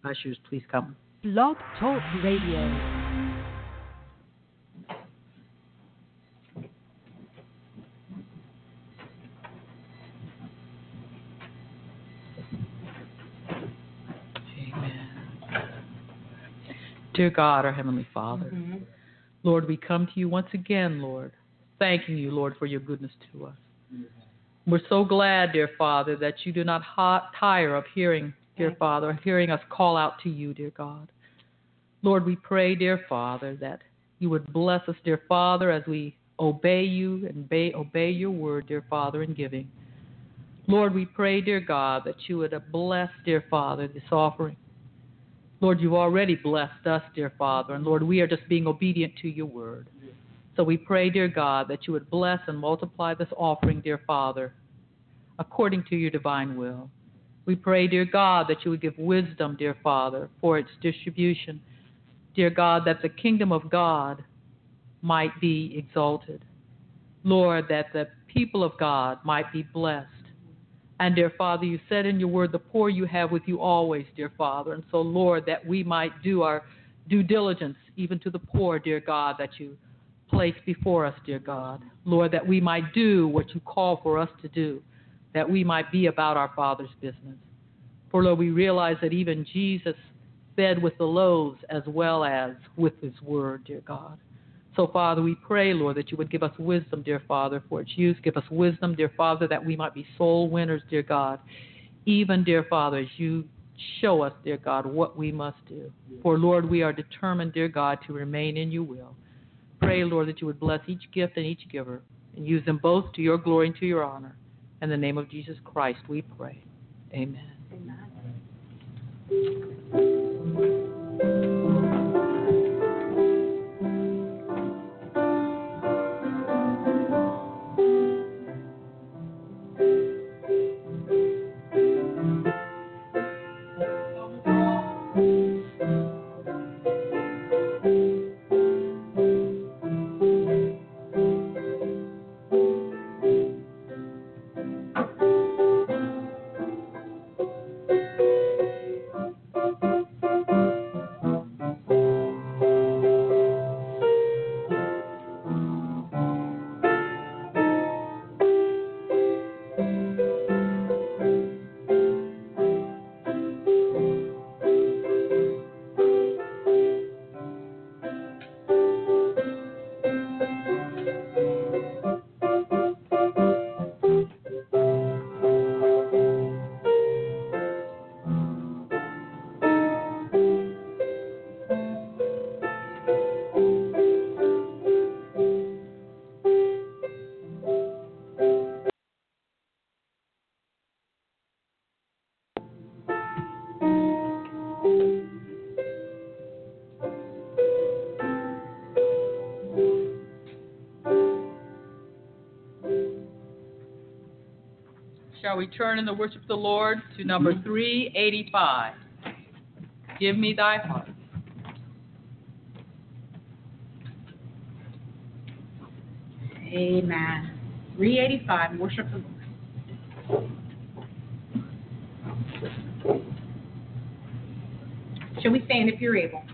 Ushers, please come. Blog Talk Radio. Dear God, our Heavenly Father, Lord, we come to you once again, Lord, thanking you, Lord, for your goodness to us. We're so glad, dear Father, that you do not tire of hearing, dear Father, hearing us call out to you, dear God. Lord, we pray, dear Father, that you would bless us, dear Father, as we obey you and obey your word, dear Father, in giving. Lord, we pray, dear God, that you would bless, dear Father, this offering. Lord, you've already blessed us, dear Father, and Lord, we are just being obedient to your word. So we pray, dear God, that you would bless and multiply this offering, dear Father, according to your divine will. We pray, dear God, that you would give wisdom, dear Father, for its distribution. Dear God, that the kingdom of God might be exalted. Lord, that the people of God might be blessed. And, dear Father, you said in your word, the poor you have with you always, dear Father. And so, Lord, that we might do our due diligence, even to the poor, dear God, that you place before us, dear God. Lord, that we might do what you call for us to do, that we might be about our Father's business. For, Lord, we realize that even Jesus fed with the loaves as well as with his word, dear God. So, Father, we pray, Lord, that you would give us wisdom, dear Father, for its use. Give us wisdom, dear Father, that we might be soul winners, dear God. Even, dear Father, as you show us, dear God, what we must do. For, Lord, we are determined, dear God, to remain in your will. Pray, Lord, that you would bless each gift and each giver and use them both to your glory and to your honor. In the name of Jesus Christ, we pray. Amen. Shall we turn in the worship of the Lord to number 385? Give me thy heart. Amen. 385, worship the Lord. Shall we stand if you're able?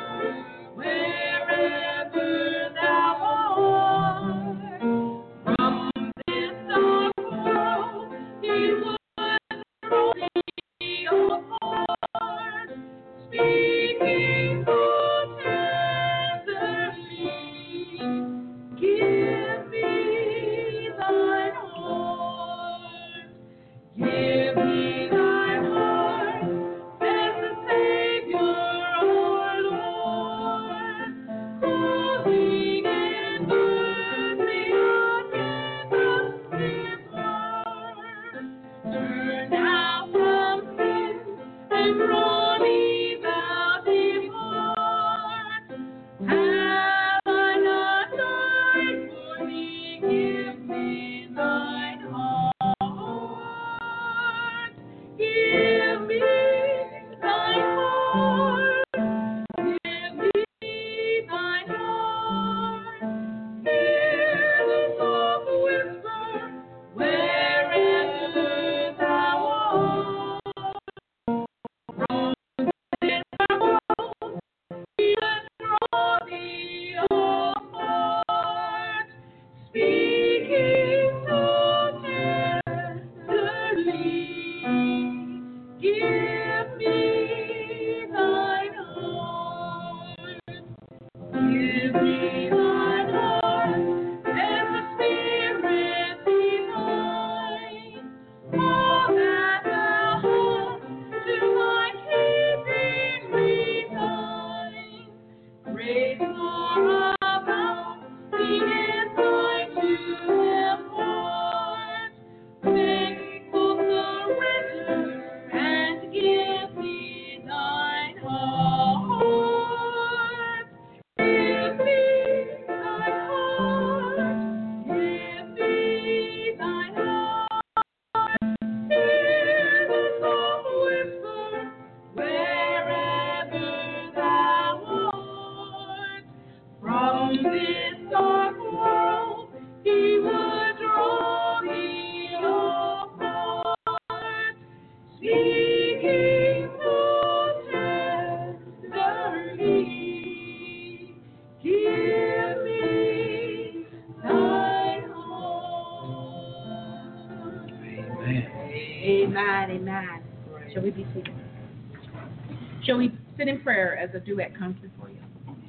From Amen, amen. Shall we be seated? Shall we sit in prayer as a duet comes before you?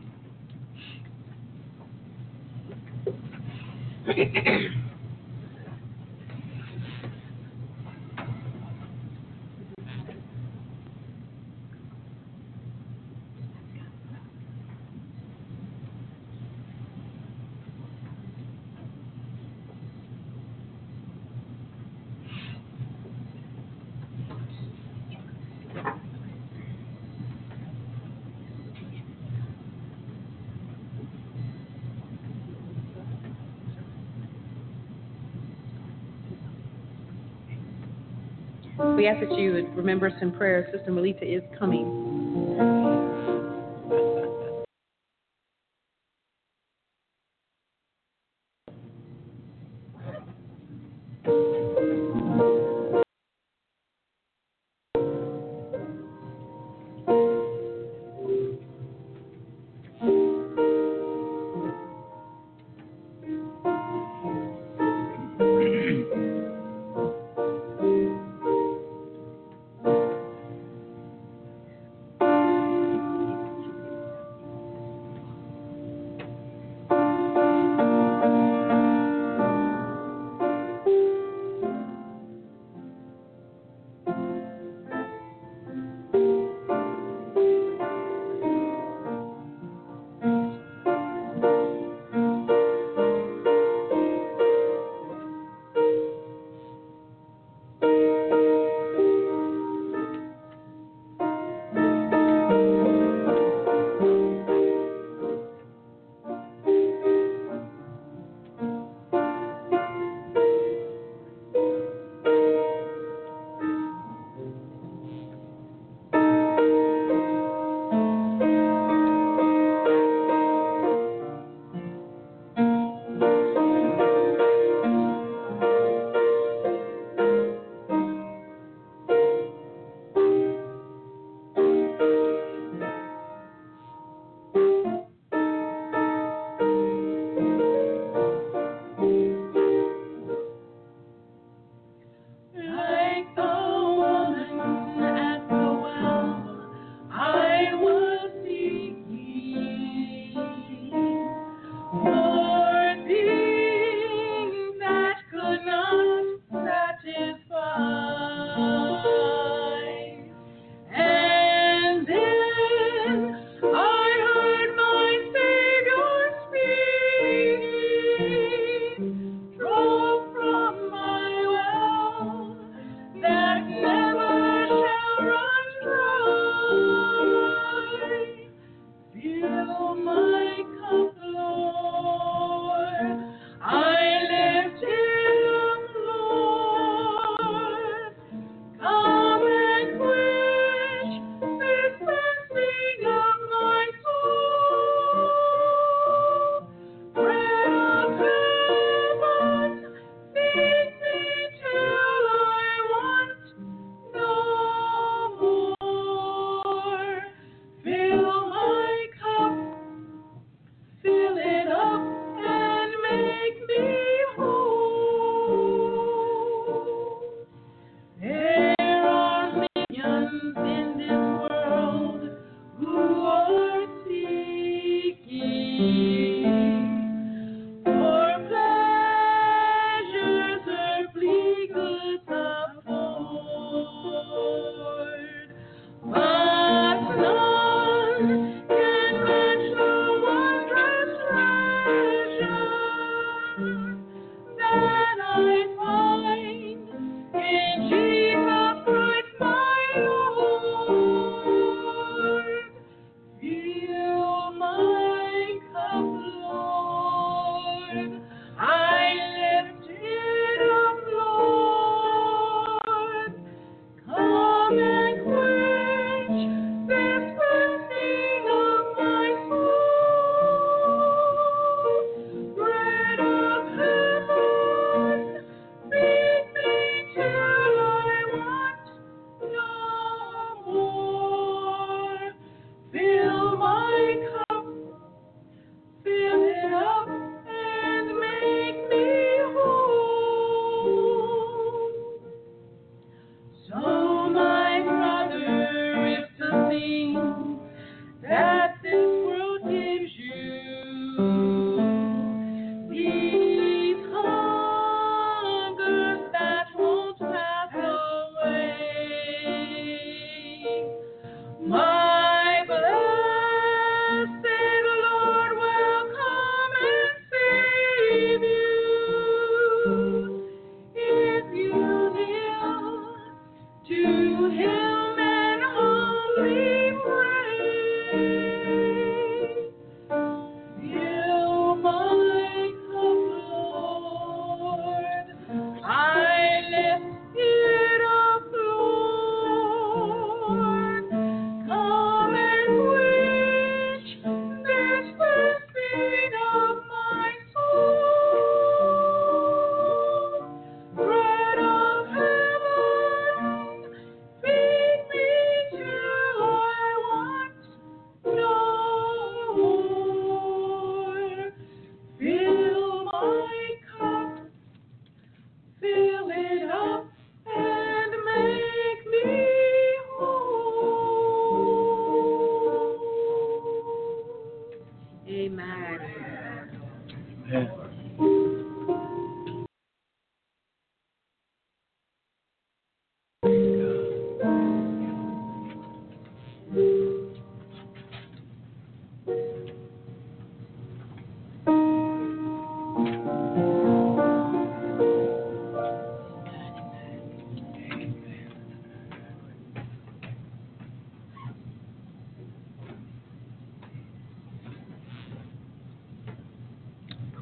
We ask that you would remember us in prayer. Sister Melita is coming.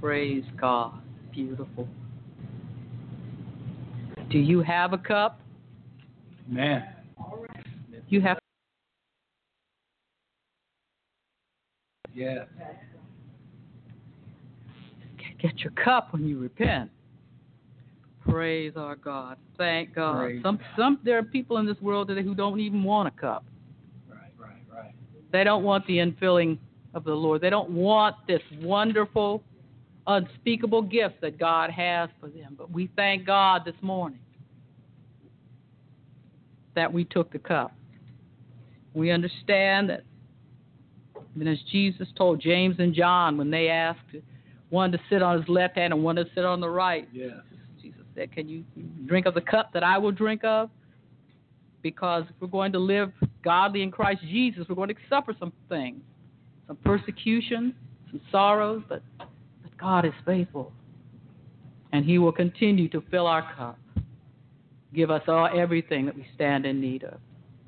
Praise God. Beautiful. Do you have a cup? Man. You have. Yeah. Get your cup when you repent. Praise our God. Thank God. Praise There are people in this world today who don't even want a cup. Right. They don't want the infilling of the Lord. They don't want this wonderful, unspeakable gift that God has for them. But we thank God this morning that we took the cup. We understand that, and as Jesus told James and John when they asked one to sit on his left hand and one to sit on the right, Yes. Jesus said, can you drink of the cup that I will drink of? Because if we're going to live godly in Christ Jesus, we're going to suffer some things, some persecution, some sorrows, but God is faithful. And he will continue to fill our cup, give us everything that we stand in need of.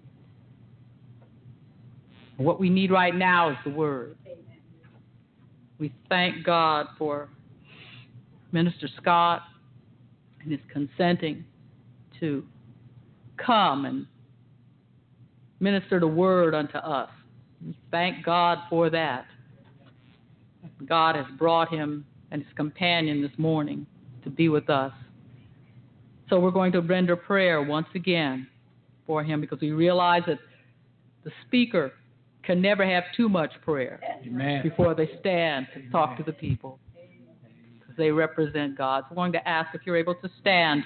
What we need right now is the Word. We thank God for Minister Scott and his consenting to come and minister the Word unto us. We thank God for that. God has brought him and his companion this morning to be with us. So we're going to render prayer once again for him because we realize that the speaker can never have too much prayer. Amen. Before they stand to talk to the people, because they represent God. So I'm going to ask if you're able to stand.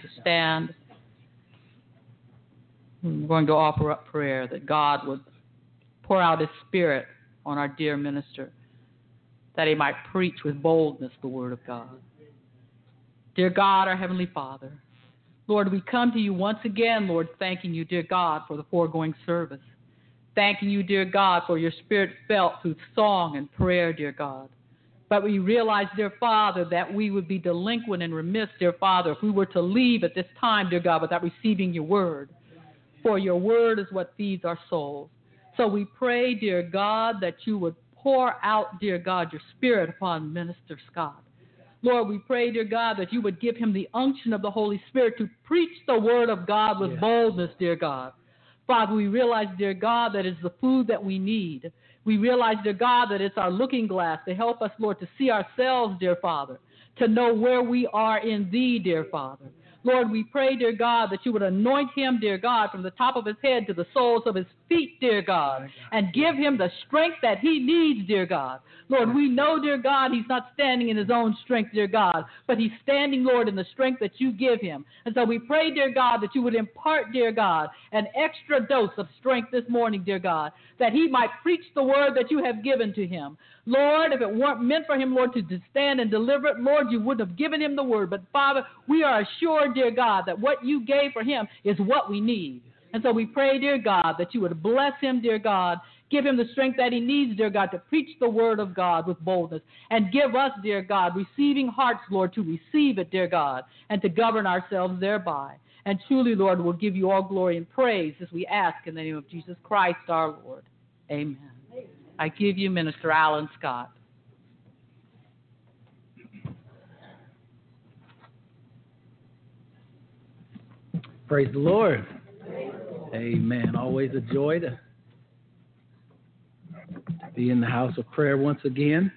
We're going to offer up prayer that God would pour out his Spirit on our dear minister, that he might preach with boldness the Word of God. Dear God, our Heavenly Father, Lord, we come to you once again, Lord, thanking you, dear God, for the foregoing service. Thanking you, dear God, for your Spirit felt through song and prayer, dear God. But we realize, dear Father, that we would be delinquent and remiss, dear Father, if we were to leave at this time, dear God, without receiving your word. For your word is what feeds our souls. So we pray, dear God, that you would pour out, dear God, your Spirit upon Minister Scott. Lord, we pray, dear God, that you would give him the unction of the Holy Spirit to preach the word of God with boldness, dear God. Father, we realize, dear God, that it's the food that we need. We realize, dear God, that it's our looking glass to help us, Lord, to see ourselves, dear Father, to know where we are in thee, dear Father. Lord, we pray, dear God, that you would anoint him, dear God, from the top of his head to the soles of his feet, dear God, and give him the strength that he needs, dear God. Lord, we know, dear God, he's not standing in his own strength, dear God, but he's standing, Lord, in the strength that you give him. And so we pray, dear God, that you would impart, dear God, an extra dose of strength this morning, dear God, that he might preach the word that you have given to him. Lord, if it weren't meant for him, Lord, to stand and deliver it, Lord, you wouldn't have given him the word. But, Father, we are assured, dear God, that what you gave for him is what we need. And so we pray, dear God, that you would bless him, dear God, give him the strength that he needs, dear God, to preach the word of God with boldness. And give us, dear God, receiving hearts, Lord, to receive it, dear God, and to govern ourselves thereby. And truly, Lord, we'll give you all glory and praise as we ask in the name of Jesus Christ, our Lord. Amen. I give you Minister Alan Scott. Praise the Lord. Amen. Always a joy to be in the house of prayer once again.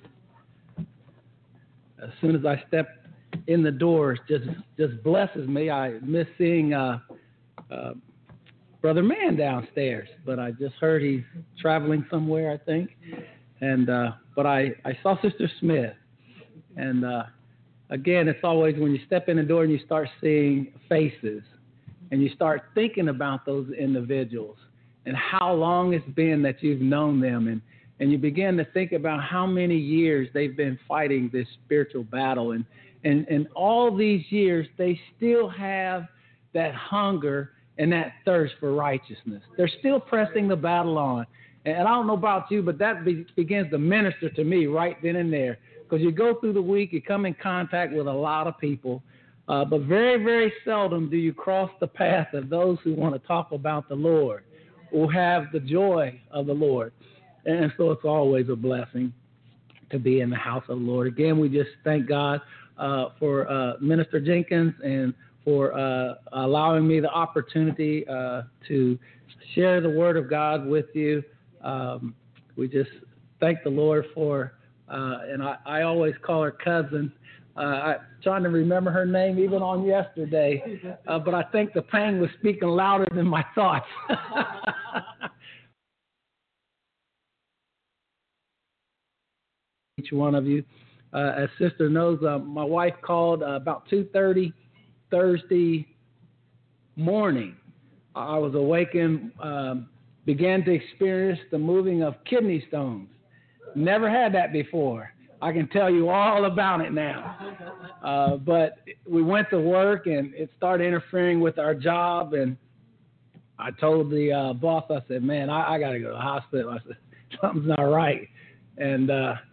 As soon as I step in the doors, just blesses me. I miss seeing Brother Mann downstairs, but I just heard he's traveling somewhere, I think. And but I saw Sister Smith, and again, it's always when you step in the door and you start seeing faces, and you start thinking about those individuals and how long it's been that you've known them, and you begin to think about how many years they've been fighting this spiritual battle, and all these years they still have that hunger and that thirst for righteousness. They're still pressing the battle on. And I don't know about you, but that begins to minister to me right then and there. Because you go through the week, you come in contact with a lot of people, but very, very seldom do you cross the path of those who want to talk about the Lord or have the joy of the Lord. And so it's always a blessing. to be in the house of the Lord. Again, we just thank God for Minister Jenkins and for allowing me the opportunity to share the Word of God with you. We just thank the Lord for, and I always call her cousin. I'm trying to remember her name even on yesterday, but I think the pain was speaking louder than my thoughts. Each one of you. As Sister knows, my wife called about 2:30 Thursday morning. I was awakened, began to experience the moving of kidney stones. Never had that before. I can tell you all about it now. But we went to work, and it started interfering with our job. And I told the boss, I said, man, I got to go to the hospital. I said, something's not right. And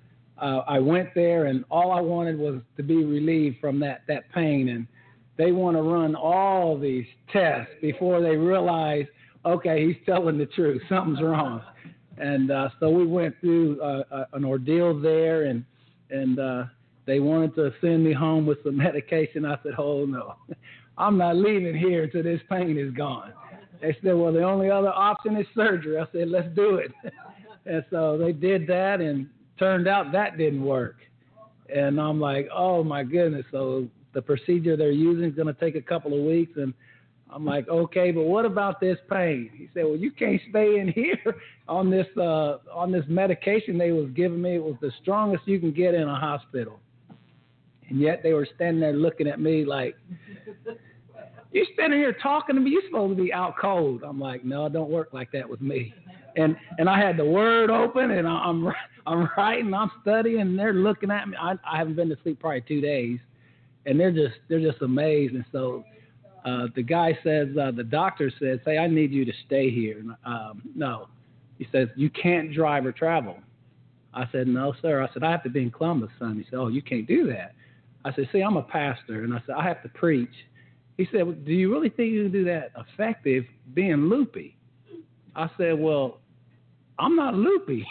I went there, and all I wanted was to be relieved from that pain. And they want to run all these tests before they realize, okay, he's telling the truth. Something's wrong. And so we went through an ordeal there, and they wanted to send me home with some medication. I said, oh, no, I'm not leaving here until this pain is gone. They said, well, the only other option is surgery. I said, let's do it. And so they did that, and turned out that didn't work. And I'm like, oh, my goodness. So the procedure they're using is going to take a couple of weeks. And I'm like, okay, but what about this pain? He said, well, you can't stay in here on this medication they was giving me. It was the strongest you can get in a hospital. And yet they were standing there looking at me like, you're standing here talking to me. You're supposed to be out cold. I'm like, no, it don't work like that with me. And I had the Word open, and I'm writing, I'm studying, and they're looking at me. I haven't been to sleep probably 2 days, and they're just amazed. And so the guy says, the doctor says, hey, I need you to stay here. No. He says, you can't drive or travel. I said, no, sir. I said, I have to be in Columbus, son. He said, oh, you can't do that. I said, see, I'm a pastor, and I said, I have to preach. He said, well, do you really think you can do that effective being loopy? I said, well, I'm not loopy.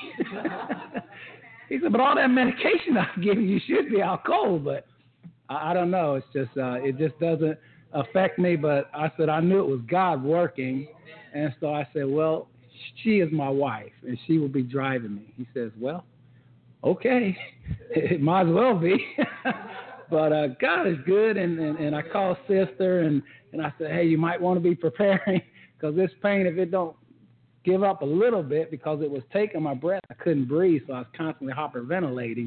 He said, but all that medication I've given you should be out cold, but I don't know. It's just, it just doesn't affect me. But I said, I knew it was God working. And so I said, well, she is my wife, and she will be driving me. He says, well, okay, it might as well be. But God is good, and I called Sister, and I said, hey, you might want to be preparing, because this pain, if it don't give up a little bit, because it was taking my breath, I couldn't breathe, so I was constantly hyperventilating.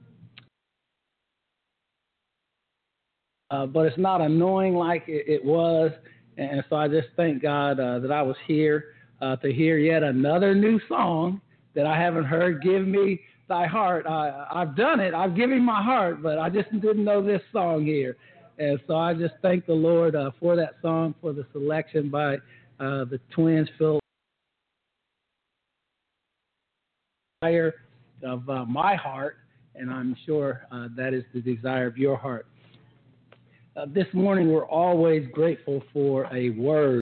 But it's not annoying like it was, and so I just thank God that I was here to hear yet another new song that I haven't heard, Give Me Thy Heart. I've done it. I've given my heart, but I just didn't know this song here. And so I just thank the Lord for that song, for the selection by the twins, Phil. Of my heart, and I'm sure that is the desire of your heart. This morning, we're always grateful for a word.